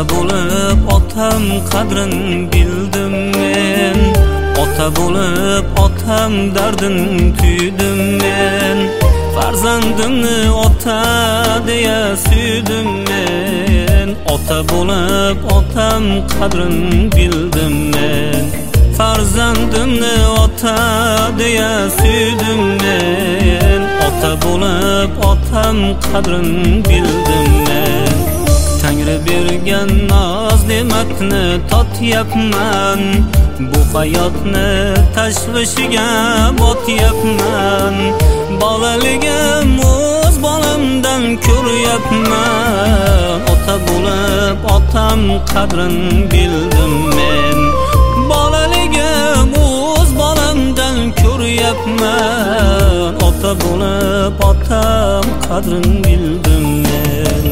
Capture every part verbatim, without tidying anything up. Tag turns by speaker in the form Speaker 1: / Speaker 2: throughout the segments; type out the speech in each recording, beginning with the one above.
Speaker 1: bo'lib otam qadrin bildim men. Ota bo'lib otam dardin tuydim men. Farzandimni ota deya suydim men. Ota bo'lib otam qadrin bildim men. Farzandimni ota deya suydim men. Ota bo'lib otam qadrin bildim men. Tangri bergan noz ne'matni totyapman. Bu hayotni tashvishiga botyapman. Bolaligim o'z bolamdan ko'ryapman. Ota bo'lib otam qadrin bildim men. Bolaligim o'z bolamdan ko'ryapman. Ota bo'lib otam qadrin bildim men.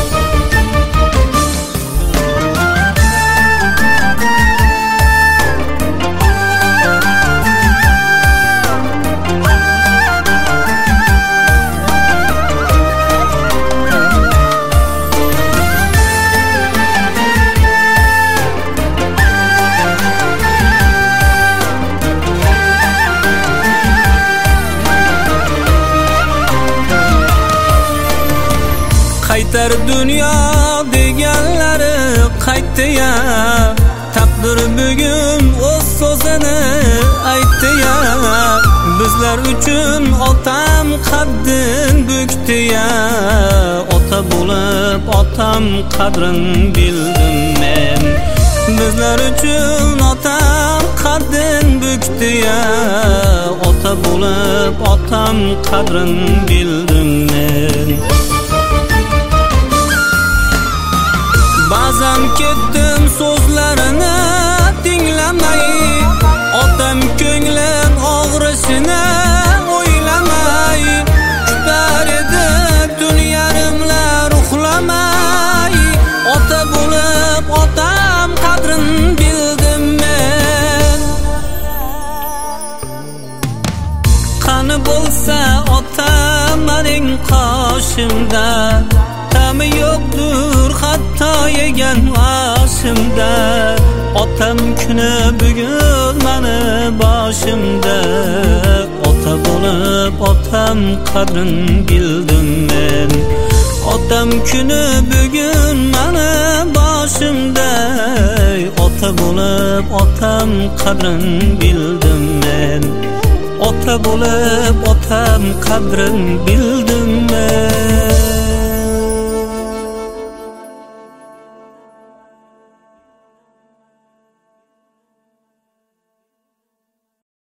Speaker 1: Qaytar dunyo deganlari qaytdi ya. Taqdir bugun o'z so'zini aytdi ya. Bizlar uchun otam qaddin bukdi ya. Ota bo'lib otam qadrin bildim men. Bizlar uchun otam qaddin bukdi ya. Ota bo'lib otam qadrin bildim men. Ba'zan ketdim so'zlarini tinglamay. Otam ko'nglim og'rishini o'ylamay. Kutar edi tun yarimlar uxlamay. Ota bo'lib otam qadrin bildim men. Qani bo'lsa otam mening qoshimda. Tami yo'qdur hatto yegan oshimda. Otam kuni bugun mani boshimda. Ota bo'lib otam qadrin bildim men. Otam kuni bugun mani boshimda. Ota bo'lib otam qadrin bildim men. Ota bo'lib otam qadrin bildim men.